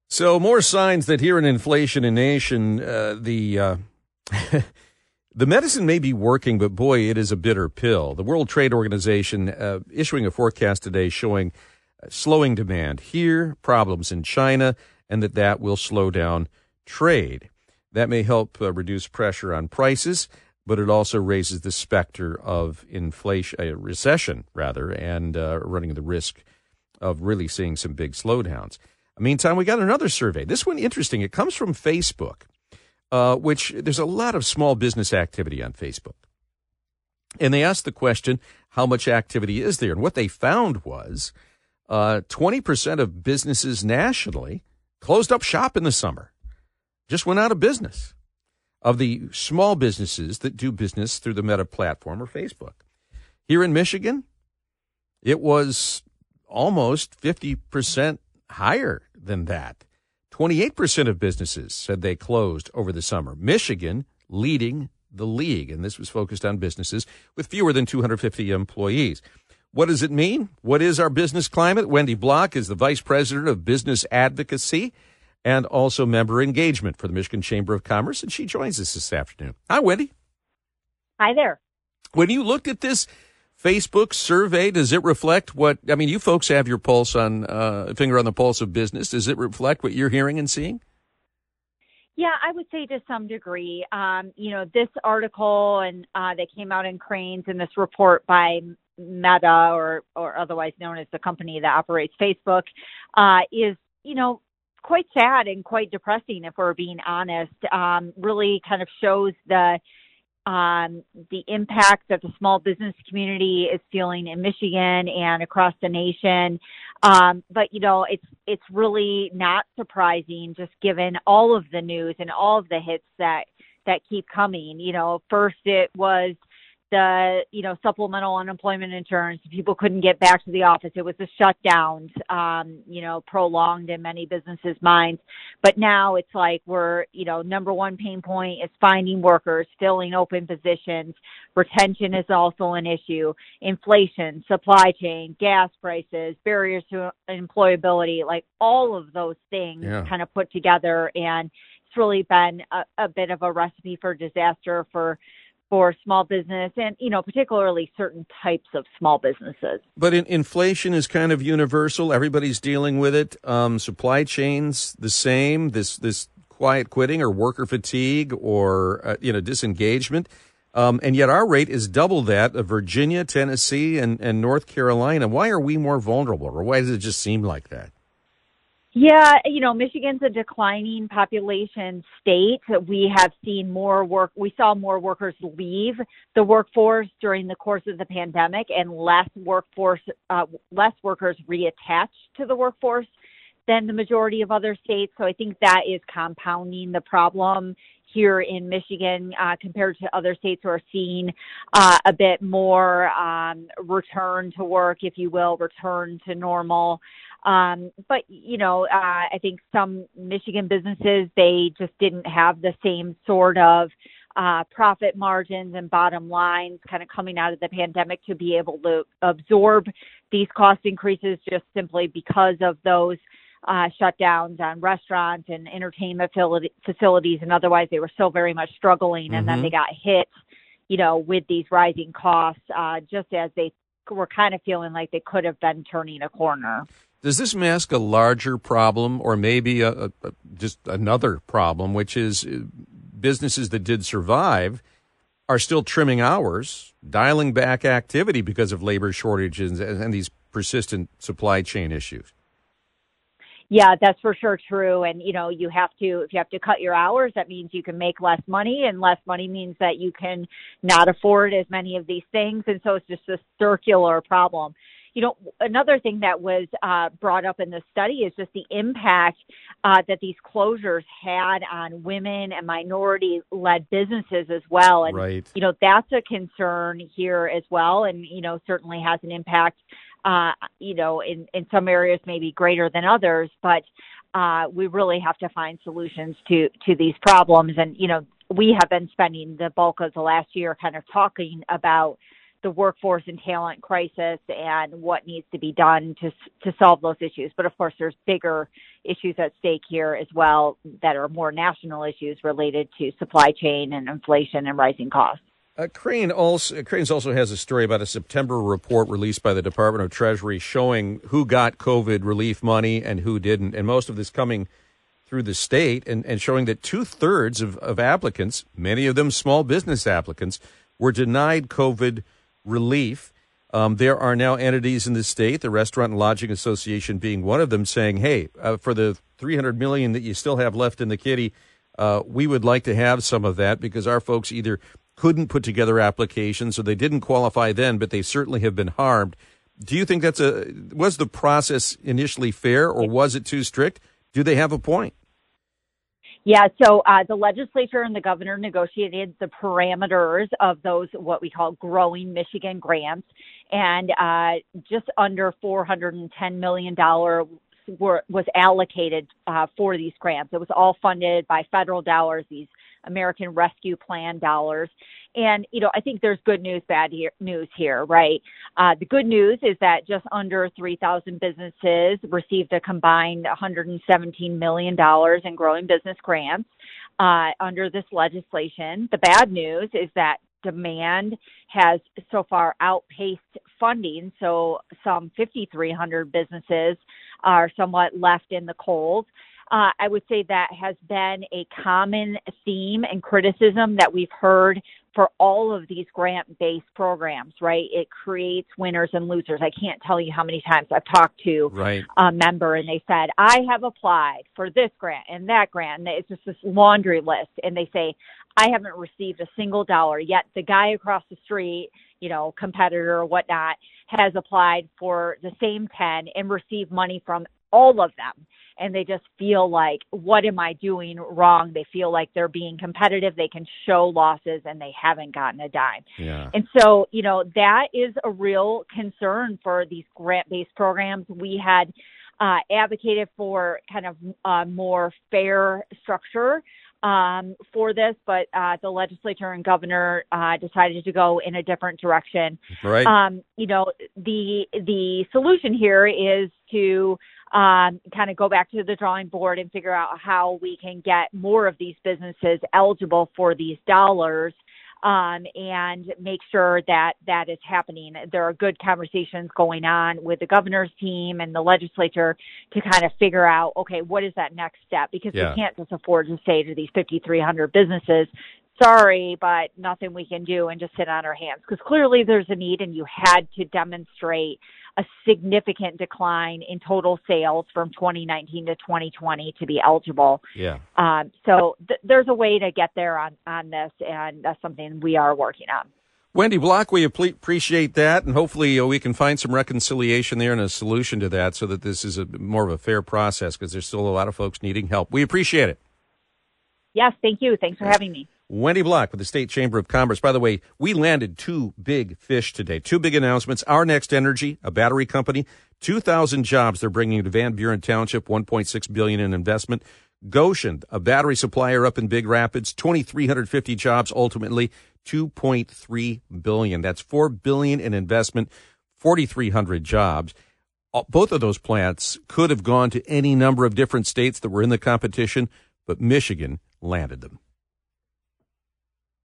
So more signs that here in Inflation in Nation, the medicine may be working, but boy, it is a bitter pill. The World Trade Organization issuing a forecast today showing slowing demand here, problems in China, and that will slow down trade. That may help reduce pressure on prices, but it also raises the specter of inflation, a recession rather, and running the risk of really seeing some big slowdowns. Meantime, we got another survey. This one interesting. It comes from Facebook, which there's a lot of small business activity on Facebook. And they asked the question, how much activity is there? And what they found was 20% of businesses nationally closed up shop in the summer, just went out of business, of the small businesses that do business through the Meta platform or Facebook. Here in Michigan, it was almost 50% higher than that. 28% of businesses said they closed over the summer. Michigan leading the league, and this was focused on businesses with fewer than 250 employees. What does it mean? What is our business climate? Wendy Block is the Vice President of Business Advocacy and also member engagement for the Michigan Chamber of Commerce, and she joins us this afternoon. Hi, Wendy. Hi there. When you looked at this Facebook survey, does it reflect you folks have your pulse on, finger on the pulse of business. Does it reflect what you're hearing and seeing? Yeah, I would say to some degree. This article and that came out in Crain's and this report by Meta or otherwise known as the company that operates Facebook is, quite sad and quite depressing if we're being honest. Really kind of shows the impact that the small business community is feeling in Michigan and across the nation. But it's really not surprising just given all of the news and all of the hits that keep coming. First it was the, supplemental unemployment insurance. People couldn't get back to the office. It was the shutdowns, prolonged in many businesses' minds. But now it's like we're, number one pain point is finding workers, filling open positions. Retention is also an issue. Inflation, supply chain, gas prices, barriers to employability, like all of those things kind of put together. And it's really been a bit of a recipe for disaster for small business and, particularly certain types of small businesses. But inflation is kind of universal. Everybody's dealing with it. Supply chains, the same, this quiet quitting or worker fatigue or, disengagement. And yet our rate is double that of Virginia, Tennessee, and North Carolina. Why are we more vulnerable, or why does it just seem like that? Yeah, Michigan's a declining population state. We have seen we saw more workers leave the workforce during the course of the pandemic and less workers reattach to the workforce than the majority of other states. So I think that is compounding the problem here in Michigan compared to other states who are seeing a bit more return to work, if you will, return to normal. But I think some Michigan businesses, they just didn't have the same sort of profit margins and bottom lines kind of coming out of the pandemic to be able to absorb these cost increases just simply because of those shutdowns on restaurants and entertainment facilities. And otherwise they were still very much struggling. Mm-hmm. And then they got hit, with these rising costs, just as they were kind of feeling like they could have been turning a corner. Does this mask a larger problem, or maybe just another problem, which is businesses that did survive are still trimming hours, dialing back activity because of labor shortages and these persistent supply chain issues? Yeah, that's for sure true. And, if you have to cut your hours, that means you can make less money, and less money means that you can not afford as many of these things. And so it's just a circular problem. Another thing that was brought up in the study is just the impact that these closures had on women and minority-led businesses as well. And, right. That's a concern here as well, and, certainly has an impact, in some areas maybe greater than others. But we really have to find solutions to these problems. And, we have been spending the bulk of the last year kind of talking about the workforce and talent crisis and what needs to be done to solve those issues. But of course, there's bigger issues at stake here as well that are more national issues related to supply chain and inflation and rising costs. Crain's also has a story about a September report released by the Department of Treasury showing who got COVID relief money and who didn't, and most of this coming through the state, and showing that 2/3 of applicants, many of them small business applicants, were denied COVID relief. There are now entities in the state, the Restaurant and Lodging Association being one of them, saying, hey, for the $300 million that you still have left in the kitty, we would like to have some of that because our folks either couldn't put together applications or they didn't qualify then, but they certainly have been harmed. Do you think was the process initially fair, or was it too strict? Do they have a point? Yeah, so the legislature and the governor negotiated the parameters of those, what we call growing Michigan grants, and just under $410 million was allocated for these grants. It was all funded by federal dollars, these American Rescue Plan dollars. And, I think there's good news, bad news here, right? The good news is that just under 3,000 businesses received a combined $117 million in growing business grants under this legislation. The bad news is that demand has so far outpaced funding, so some 5,300 businesses are somewhat left in the cold. I would say that has been a common theme and criticism that we've heard for all of these grant-based programs, right? It creates winners and losers. I can't tell you how many times I've talked to a member and they said, I have applied for this grant and that grant. And it's just this laundry list. And they say, I haven't received a single dollar, yet the guy across the street, competitor or whatnot, has applied for the same 10 and received money from all of them. And they just feel like, what am I doing wrong? They feel like they're being competitive. They can show losses and they haven't gotten a dime. Yeah. And so, that is a real concern for these grant-based programs. We had advocated for kind of more fair structure for this, but the legislature and governor decided to go in a different direction. Right. The solution here is to kind of go back to the drawing board and figure out how we can get more of these businesses eligible for these dollars, and make sure that that is happening. There are good conversations going on with the governor's team and the legislature to kind of figure out, okay, what is that next step? Because we can't just afford to say to these 5,300 businesses, sorry, but nothing we can do and just sit on our hands. Because clearly there's a need, and you had to demonstrate a significant decline in total sales from 2019 to 2020 to be eligible. Yeah. So there's a way to get there on this, and that's something we are working on. Wendy Block, we appreciate that, and hopefully we can find some reconciliation there and a solution to that so that this is more of a fair process, because there's still a lot of folks needing help. We appreciate it. Yes, thank you. Thanks for having me. Wendy Block with the State Chamber of Commerce. By the way, we landed two big fish today, two big announcements. Our Next Energy, a battery company, 2,000 jobs they're bringing to Van Buren Township, $1.6 billion in investment. Gotion, a battery supplier up in Big Rapids, 2,350 jobs, ultimately $2.3 billion. That's $4 billion in investment, 4,300 jobs. Both of those plants could have gone to any number of different states that were in the competition, but Michigan landed them.